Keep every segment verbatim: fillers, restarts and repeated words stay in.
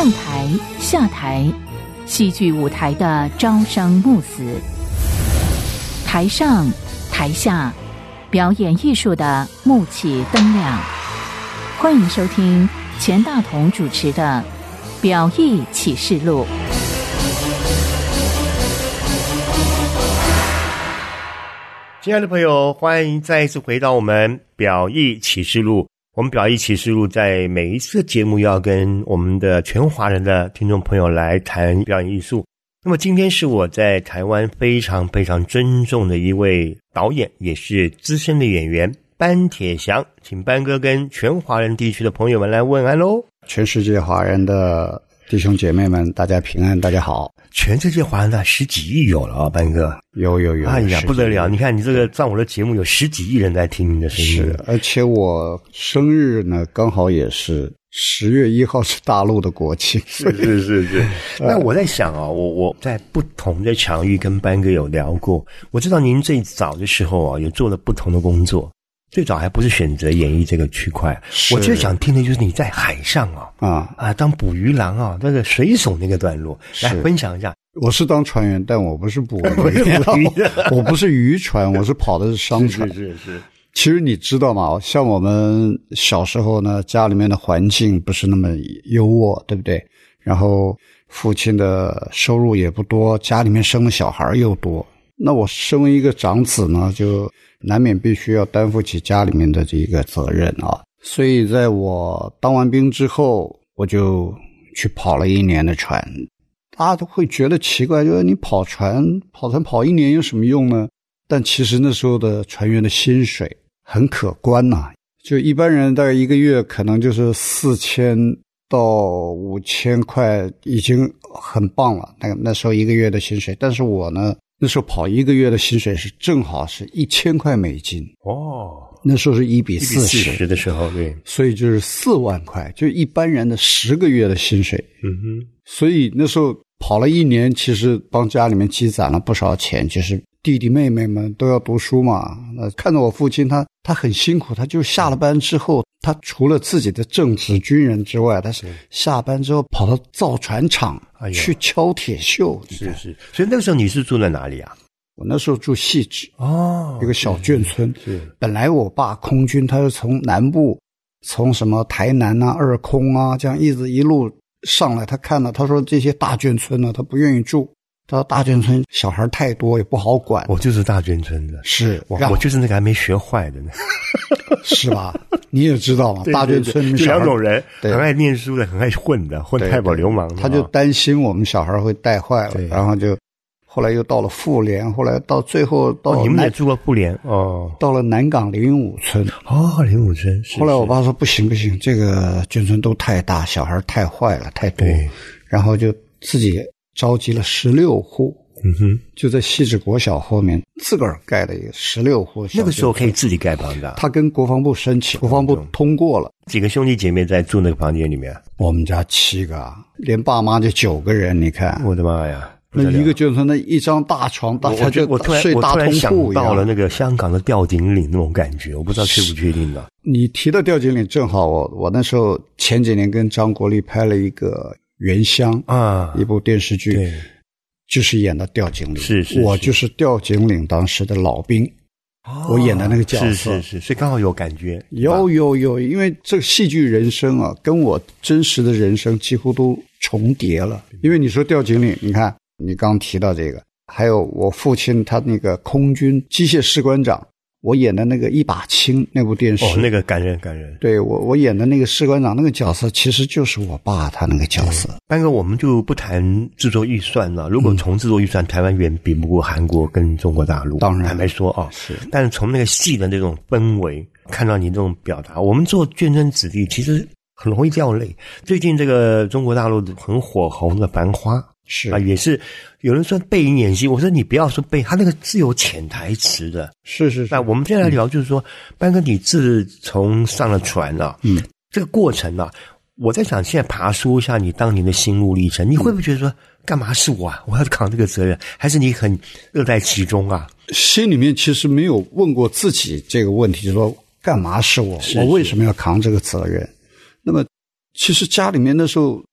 上台下台，戏剧舞台的朝生暮死，台上台下表演艺术的幕起灯亮。欢迎收听钱大同主持的表艺启示录。 亲爱的朋友，欢迎再一次回到我们表艺启示录。我们表艺启示录在每一次节目要跟我们的全华人的听众朋友来谈表演艺术。那么今天是我在台湾非常非常尊重的一位导演，也是资深的演员班铁祥，请班哥跟全华人地区的朋友们来问安喽。 全世界华人的弟兄姐妹们，大家平安，大家好。 全世界华人的十几亿有了啊，班哥。 有有有， 哎呀，不得了！你看你这个上我的节目有十几亿人在听你的声音。 是，而且我生日呢，刚好也是十月一号是大陆的国庆。 是是是是。那我在想啊，我我在不同的场域跟班哥有聊过，我知道您最早的时候啊，有做了不同的工作。最早还不是选择演艺这个区块，我最想听的就是你在海上啊啊啊当捕鱼郎啊，那个水手那个段落，来分享一下。 我是当船员，但我不是捕鱼，我不是渔船，我是跑的是商船。 是是是。 其实你知道吗？像我们小时候呢，家里面的环境不是那么优渥，对不对？然后父亲的收入也不多，家里面生的小孩又多，那我身为一个长子呢，就难免必须要担负起家里面的这个责任啊，所以在我当完兵之后，我就去跑了一年的船。大家都会觉得奇怪，就是你跑船跑船跑一年有什么用呢？但其实那时候的船员的薪水很可观呐、啊，就一般人大概一个月可能就是四千到五千块，已经很棒了。那那时候一个月的薪水，但是我呢，那时候跑一个月的薪水是正好是一千块美金哦，那时候是一比四十的时候，对， 所以就是四万块，就一般人的十个月的薪水。 嗯哼， 所以那时候跑了一年，其实帮家里面积攒了不少钱，就是弟弟妹妹们都要读书嘛。那看着我父亲他他很辛苦，他就下了班之后，他除了自己的正职军人之外，他是下班之后跑到造船厂去敲铁锈。 是是，所以那个时候你是住在哪里啊？ 我那时候住汐止哦， 一个小眷村。 是， 本来我爸空军，他是从南部，从什么台南啊、二空啊，这样一直一路上来。他看了，他说这些大眷村呢，他不愿意住。他说大眷村小孩太多，也不好管。 我就是大眷村的， 是我我就是那个还没学坏的呢， 是吧？你也知道嘛，大眷村就两种人，很爱念书的，很爱混的，混太保流氓的。 他就担心我们小孩会带坏了，然后就后来又到了妇联，后来到最后到、 哦、你们也住过妇联哦， 到了南港零五村哦，零五村。是后来我爸说不行不行，这个眷村都太大，小孩太坏了，太多，然后就自己召集了十六户， 嗯哼， 就在汐止国小后面自个儿盖的一个十六户。 那个时候可以自己盖房子啊？ 他跟国防部申请，国防部通过了。 几个兄弟姐妹在住那个房间里面？ 我们家七个啊，连爸妈就九个人。你看， 我的妈呀！ 那一个眷村的一张大床，大家就睡大通铺一样。 到了那个香港的吊顶岭那种感觉，我不知道确不确定的。 你提到吊顶岭，正好我我那时候前几年跟张国立拍了一个原乡啊， 一部电视剧， 对， 就是演的吊井岭。 是 是, 是， 我就是吊井岭当时的老兵。哦、我演的那个角色是是是，所以刚好有感觉。 有有有，因为这个戏剧人生啊，跟我真实的人生几乎都重叠了。因为你说吊井岭，你看你刚提到这个，还有我父亲他那个空军机械士官长，我演的那个一把青那部电视， 哦，那个感人感人。 对，我我演的那个士官长那个角色，其实就是我爸他那个角色。 班哥，我们就不谈制作预算了。如果从制作预算，嗯、台湾远比不过韩国跟中国大陆， 当然坦白说啊， 是。 但是从那个戏的那种氛围，看到你这种表达，我们做眷村子弟其实很容易掉泪。最近这个中国大陆很火红的《繁花》。 是啊，也是有人说背影演戏，我说你不要说背，他那个是有潜台词的。 是是是。 那我们现在来聊，就是说，班哥，你自从上了船啊， 嗯， 这个过程啊，我在想，现在爬梳一下你当年的心路历程，你会不会觉得说，干嘛是我啊？我要扛这个责任，还是你很乐在其中啊？ 心里面其实没有问过自己这个问题，就是说干嘛是我？ 是是我为什么要扛这个责任？那么，其实家里面那时候。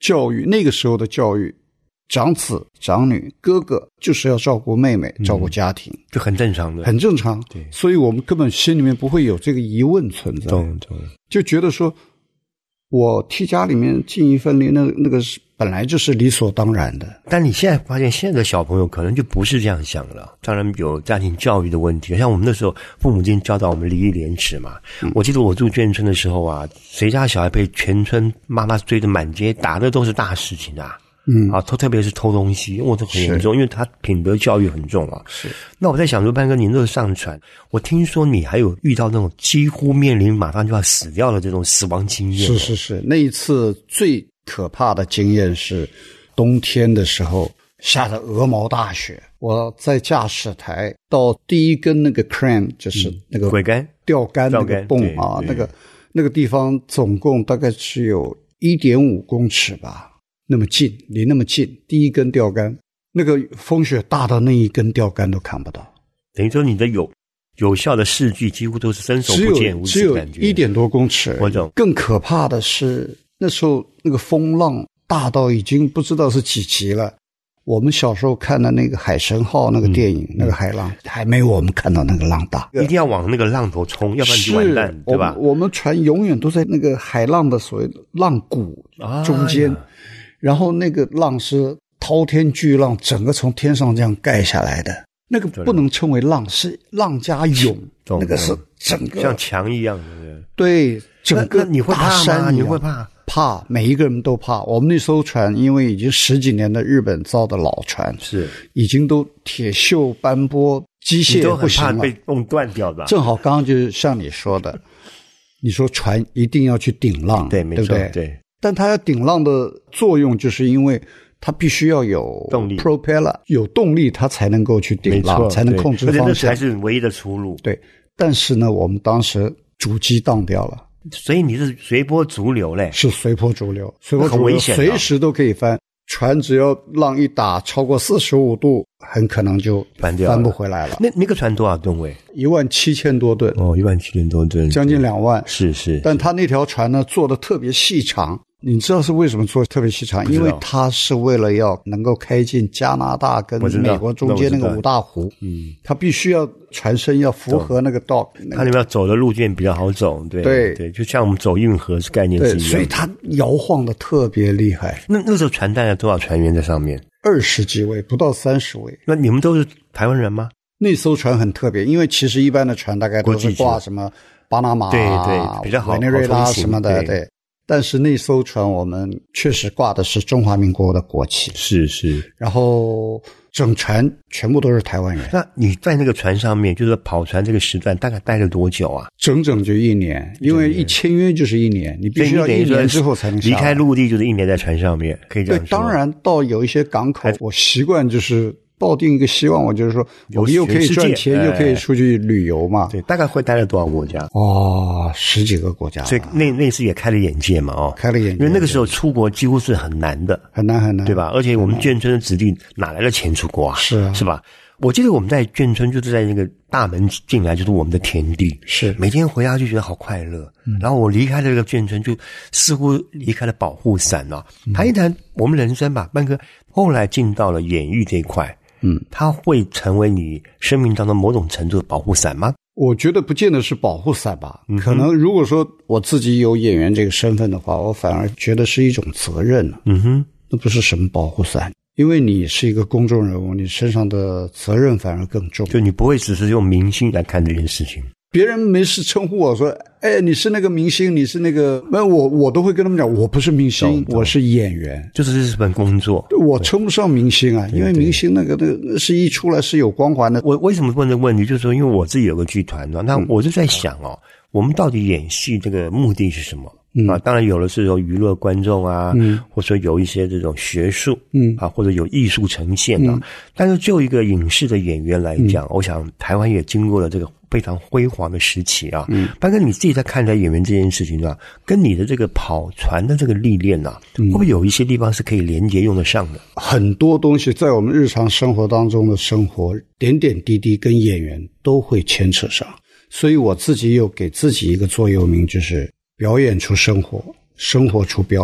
教育，那个时候的教育，长子长女哥哥就是要照顾妹妹，照顾家庭， 就很正常的， 很正常。 对， 所以我们根本心里面不会有这个疑问存在， 懂懂， 就觉得说我替家里面尽一份力，那那个是本来就是理所当然的。 但你现在发现，现在的小朋友可能就不是这样想了。当然有家庭教育的问题，像我们那时候父母亲教导我们礼义廉耻嘛。嗯、我记得我住眷村的时候啊，谁家小孩被全村妈妈追着满街打，的都是大事情啊。嗯，啊，偷特别是偷东西，我这很严重，因为他品德教育很重啊。是。那我在想说，班哥，您这个上传，我听说你还有遇到那种几乎面临马上就要死掉的这种死亡经验。 是是是，那一次最可怕的经验是冬天的时候下着鹅毛大雪，我在驾驶台到第一根那个 crane， 就是那个桅杆吊杆那个泵啊，那个那个地方总共大概是有 一点五公尺吧，那么近，离那么近，第一根吊杆，那个风雪大到那一根吊杆都看不到， 等于说你的有有效的视距几乎都是伸手不见五指感觉， 只有一点多公尺。 我懂。 更可怕的是那时候那个风浪大到已经不知道是几级了。我们小时候看的那个海神号那个电影，嗯、那个海浪还没我们看到那个浪大， 一定要往那个浪头冲，要不然就完蛋，对吧？ 我们船永远都在那个海浪的所谓的浪谷中间。哎，然后那个浪是滔天巨浪，整个从天上这样盖下来的，那个不能称为浪，是浪加涌，那个是整个像墙一样的。 对，整个你会怕吗？你会怕？ 怕，每一个人都怕。我们那艘船因为已经十几年的日本造的老船， 是已经都铁锈斑驳，机械也不行了， 你都很怕被弄断掉的。 正好刚刚就是像你说的，你说船一定要去顶浪， 对，没错， 对不对？ 对。 但它要顶浪的作用，就是因为它必须要有动力 propeller， 有动力它才能够去顶浪，才能控制方向， 这才是唯一的出路。 对，但是呢，我们当时主机当掉了， 所以你是随波逐流嘞？ 是随波逐流，随波逐流，随时都可以翻。船只要浪一打超过四十五度，很可能就翻掉， 翻不回来了。 那那个船多少吨位？ 一万七千多吨。 哦，一万七千多吨， 将近两万。 是是。 但它那条船呢，做的特别细长。你知道是为什么做特别细长？因为它是为了要能够开进加拿大跟美国中间那个五大湖。嗯，它必须要船身要符合那个 dock， 它那边要走的路线比较好走。对对对，就像我们走运河是概念是一样的。 所以它摇晃的特别厉害。 那那个时候船带了多少船员在上面？ 二十几位，不到三十位。 那你们都是台湾人吗？ 那艘船很特别，因为其实一般的船大概都是挂什么巴拿马、 对对，比较好， 委内瑞拉什么的，对。对，但是那艘船我们确实挂的是中华民国的国旗， 是是。 然后整船全部都是台湾人。 那你在那个船上面，就是跑船这个时段，大概待了多久啊？ 整整就一年，因为一签约就是一年，你必须要一年之后才能下来。 离开陆地就是一年在船上面，可以这样说。 对，当然到有一些港口，我习惯就是抱定一个希望，我就是说，我们又可以赚钱，又可以出去旅游嘛。 对，大概会待了多少国家？ 哦，十几个国家。 所以那那次也开了眼界嘛，哦， 开了眼界。 因为那个时候出国几乎是很难的， 很难很难， 对吧？而且我们眷村的子弟哪来的钱出国啊？ 是啊， 是吧？我记得我们在眷村就是在那个大门进来就是我们的田地， 是每天回家就觉得好快乐。嗯、然后我离开了这个眷村，就似乎离开了保护伞啊。谈一谈我们人生吧，班哥后来进到了演艺这一块。嗯，它会成为你生命当中某种程度的保护伞吗？ 我觉得不见得是保护伞吧，嗯、可能如果说我自己有演员这个身份的话，我反而觉得是一种责任。嗯哼，那不是什么保护伞，因为你是一个公众人物，你身上的责任反而更重。 就你不会只是用明星来看这件事情。 别人没事称呼我说，哎，你是那个明星，你是那个，那我我都会跟他们讲，我不是明星，我是演员， 就是这是份工作。 我称不上明星啊，因为明星那个那个是一出来是有光环的。 我为什么问这个问题，就是说，因为我自己有个剧团呢，那我就在想哦，我们到底演戏这个目的是什么？嗯啊，当然有的是有娱乐观众啊，嗯，或者说有一些这种学术，嗯啊，或者有艺术呈现啊。嗯、但是就一个影视的演员来讲，嗯、我想台湾也经过了这个非常辉煌的时期啊。嗯，班哥你自己在看待演员这件事情啊，跟你的这个跑船的这个历练啊，嗯、会不会有一些地方是可以连结用得上的？ 很多东西在我们日常生活当中的生活点点滴滴跟演员都会牵扯上，所以我自己有给自己一个座右铭，就是表演出生活，生活出表演。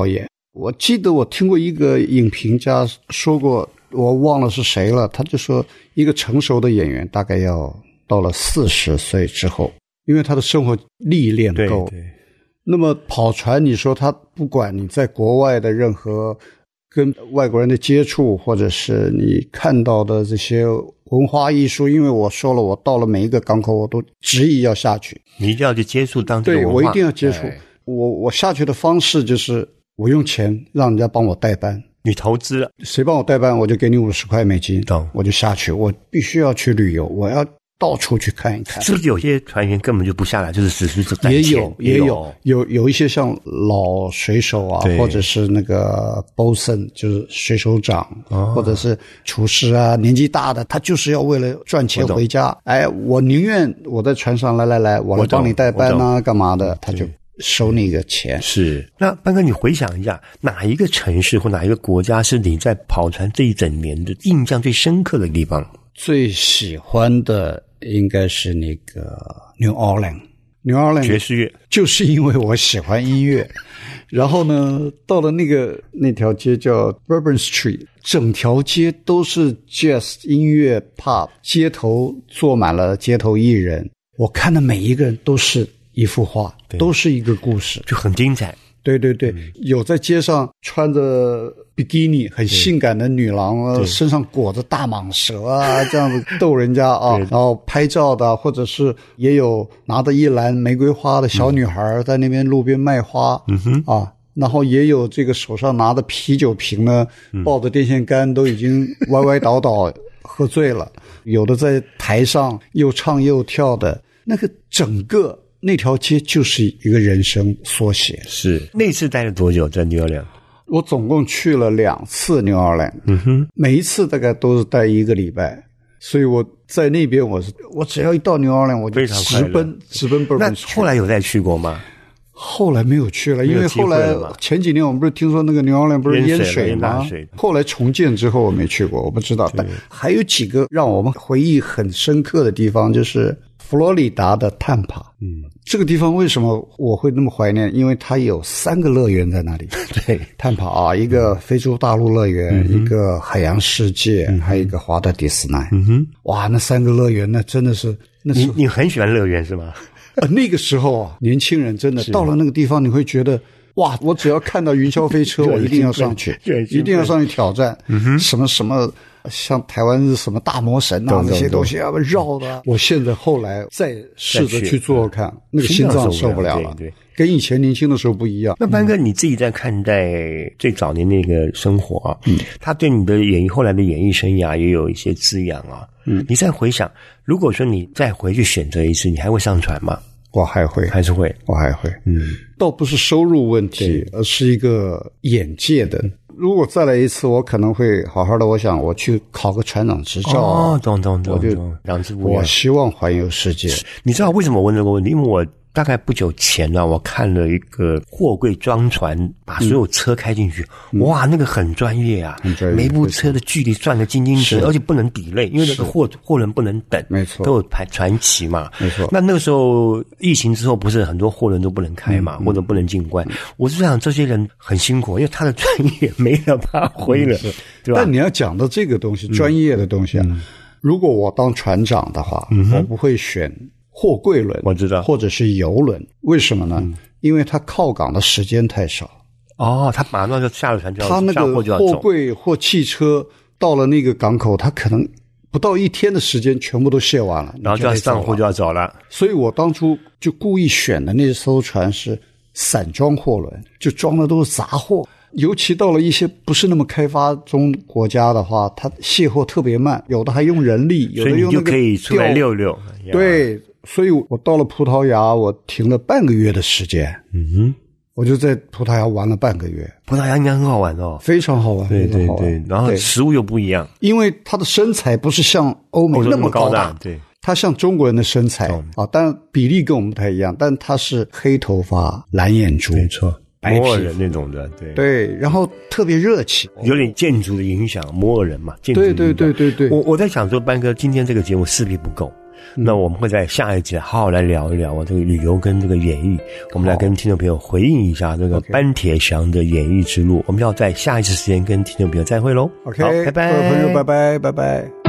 我记得我听过一个影评家说过，我忘了是谁了，他就说一个成熟的演员大概要到了四十岁之后，因为他的生活历练够。 对对。 那么跑船，你说他不管你在国外的任何跟外国人的接触，或者是你看到的这些文化艺术，因为我说了，我到了每一个港口我都执意要下去， 你一定要去接触当地的文化。 对，我一定要接触。我我下去的方式就是我用钱让人家帮我代班， 你投资了， 谁帮我代班我就给你五十块美金， 懂？我就下去，我必须要去旅游，我要到处去看一看。 是不是有些船员根本就不下来，就是只是赚钱？也有， 也有，有有一些像老水手啊，或者是那个 bosun， 就是水手长，哦、或者是厨师啊，年纪大的，他就是要为了赚钱回家。哎，我宁愿我在船上来来来，我来帮你代班啊，干嘛的，他就收那个钱。 是。那班哥，你回想一下，哪一个城市或哪一个国家是你在跑船这一整年的印象最深刻的地方？ 最喜欢的应该是那个 New Orleans。New Orleans 爵士乐， 就是因为我喜欢音乐。然后呢，到了那个那条街叫 Bourbon Street， 整条街都是 jazz 音乐 pop， 街头坐满了街头艺人，我看的每一个人都是一幅画，都是一个故事， 就很精彩。 对对对、嗯、有在街上穿着比基尼很性感的女郎啊，身上裹着大蟒蛇啊，这样子逗人家啊，然后拍照的，或者是也有拿着一篮玫瑰花的小女孩在那边路边卖花、嗯、哼啊，然后也有这个手上拿着啤酒瓶呢，抱着电线杆都已经歪歪倒倒喝醉了，有的在台上又唱又跳的，那个整个那条街就是一个人生缩写。 是。那次待了多久在New Orleans？ 我总共去了两次New Orleans，嗯哼，每一次大概都是待一个礼拜，所以我在那边我是我只要一到New Orleans我就直奔直奔 Bourbon Street。 那后来有再去过吗？ 后来没有去了，因为后来前几年我们不是听说那个New Orleans不是淹水吗？后来重建之后我没去过，我不知道。但还有几个让我们回忆很深刻的地方，就是佛罗里达的坦帕。嗯，这个地方为什么我会那么怀念？因为它有三个乐园在那里。 对， 坦帕啊，一个非洲大陆乐园，嗯、一个海洋世界，嗯、还有一个华特迪士尼。嗯哼，哇，那三个乐园那真的是，那是你你很喜欢乐园是吗？ 呃，那个时候啊，年轻人真的到了那个地方，你会觉得哇，我只要看到云霄飞车，我一定要上去，一定要上去挑战。嗯哼，什么什么，像台湾是什么大魔神啊那些东西啊，绕的。我现在后来再试着去做看，那个心脏受不了了。对，跟以前年轻的时候不一样。 那班哥你自己在看待最早年那个生活啊，嗯，他对你的演艺后来的演艺生涯也有一些滋养啊。嗯，你再回想，如果说你再回去选择一次，你还会上船吗？ 我还会， 还是会， 我还会。嗯，倒不是收入问题，而是一个眼界的。如果再来一次，我可能会好好的。我想我去考个船长执照。 哦，懂懂懂， 我就两次不一样。 我希望环游世界。 你知道为什么我问这个问题？因为我大概不久前呢、啊，我看了一个货柜装船，把所有车开进去，嗯、哇，那个很专业啊， 很专业， 每部车的距离算得精精准，而且不能抵累，因为那个货货轮不能等， 没错， 都有排船旗嘛， 没错。 那那个时候疫情之后，不是很多货轮都不能开嘛，嗯、或者不能进关。嗯、我是想这些人很辛苦，因为他的专业没了发挥了，嗯、对吧？ 但你要讲到这个东西，专业的东西啊，嗯、如果我当船长的话，嗯、我不会选货柜轮， 我知道， 或者是油轮，为什么呢？嗯、因为它靠港的时间太少。 哦，他马上就下了船就要， 他那个货柜或汽车到了那个港口，他可能不到一天的时间全部都卸完了， 然后就要上货就要走了。 所以我当初就故意选的那艘船是散装货轮，就装的都是杂货。尤其到了一些不是那么开发中国家的话，它卸货特别慢，有的还用人力，有的用那个所以你就可以出来溜溜。 对，所以我到了葡萄牙，我停了半个月的时间。嗯哼，我就在葡萄牙玩了半个月。 葡萄牙应该很好玩哦， 非常好玩。 对对对，然后食物又不一样， 因为它的身材不是像欧美那么高大， 对， 它像中国人的身材啊，当然比例跟我们不太一样，但它是黑头发、蓝眼珠， 没错。摩尔人那种的，对对，然后特别热情， 有点建筑的影响，摩尔人嘛，建筑对对对对对。 我我在想说，班哥今天这个节目势必不够， 嗯、那我们会在下一集好好来聊一聊我这个旅游跟这个演艺，我们来跟听众朋友回应一下这个班铁祥的演艺之路。我们要在下一次时间跟听众朋友再会喽。 OK， 好，拜拜， 各位朋友，拜拜，拜拜。